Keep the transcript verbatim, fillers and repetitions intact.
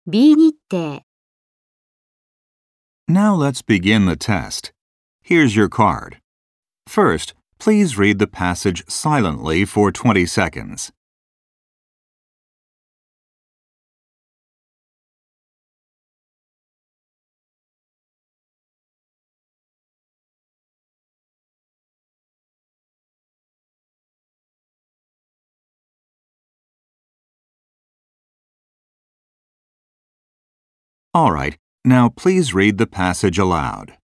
B 日程、 Now let's begin the test. Here's your card. First, please read the passage silently for twenty seconds. All right, now please read the passage aloud.